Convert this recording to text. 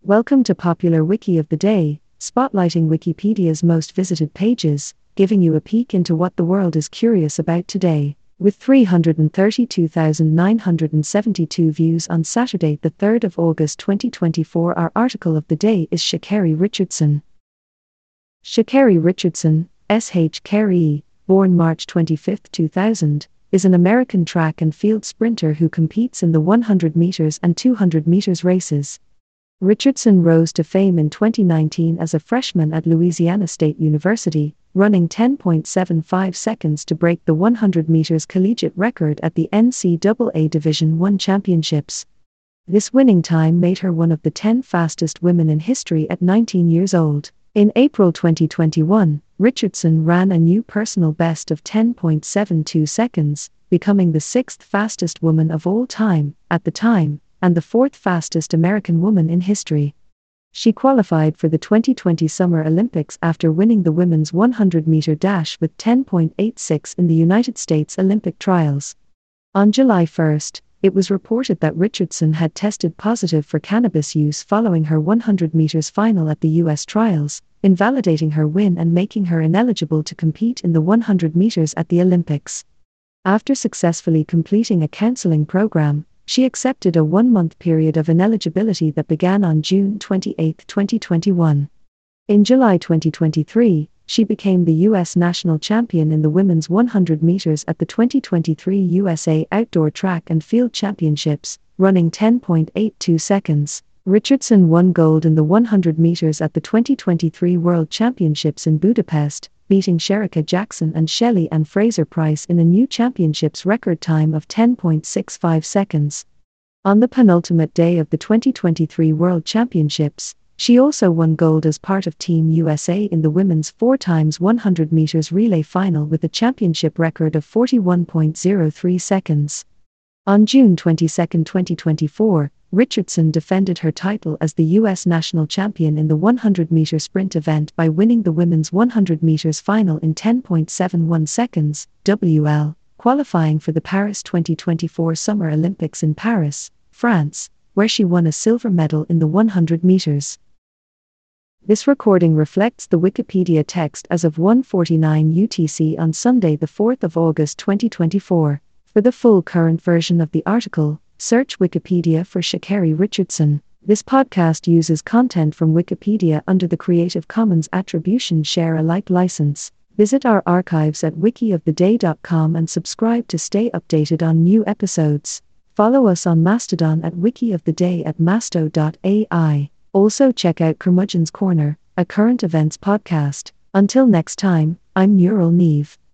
Welcome to Popular Wiki of the Day, spotlighting Wikipedia's most visited pages, giving you a peek into what the world is curious about today. With 332,972 views on Saturday, the 3rd of August 2024, our article of the day is Sha'Carri Richardson. Sha'Carri Richardson, S.H. Carey, born March 25, 2000, is an American track and field sprinter who competes in the 100 meters and 200 meters races. Richardson rose to fame in 2019 as a freshman at Louisiana State University, running 10.75 seconds to break the 100 meters collegiate record at the NCAA Division I Championships. This winning time made her one of the 10 fastest women in history at 19 years old. In April 2021, Richardson ran a new personal best of 10.72 seconds, becoming the 6th fastest woman of all time, at the time, and the 4th fastest American woman in history. She qualified for the 2020 Summer Olympics after winning the women's 100-meter dash with 10.86 in the United States Olympic trials. On July 1, it was reported that Richardson had tested positive for cannabis use following her 100 meters final at the U.S. trials, invalidating her win and making her ineligible to compete in the 100 meters at the Olympics. After successfully completing a counseling program, she accepted a 1-month period of ineligibility that began on June 28, 2021. In July 2023, she became the U.S. national champion in the women's 100 meters at the 2023 USA Outdoor Track and Field Championships, running 10.82 seconds. Richardson won gold in the 100 meters at the 2023 World Championships in Budapest, beating Shericka Jackson and Shelly Ann Fraser-Pryce in a new championships record time of 10.65 seconds. On the penultimate day of the 2023 World Championships, she also won gold as part of Team USA in the women's 4x100 meters relay final with a championship record of 41.03 seconds. On June 22, 2024, Richardson defended her title as the U.S. national champion in the 100-meter sprint event by winning the women's 100 meters final in 10.71 seconds, WL, qualifying for the Paris 2024 Summer Olympics in Paris, France, where she won a silver medal in the 100 meters. This recording reflects the Wikipedia text as of 1:49 UTC on Sunday, the 4th of August 2024. For the full current version of the article, search Wikipedia for Sha'Carri Richardson. This podcast uses content from Wikipedia under the Creative Commons Attribution Share Alike license. Visit our archives at wikioftheday.com and subscribe to stay updated on new episodes. Follow us on Mastodon at wikioftheday at masto.ai. Also check out Curmudgeon's Corner, a current events podcast. Until next time, I'm Neural Neve.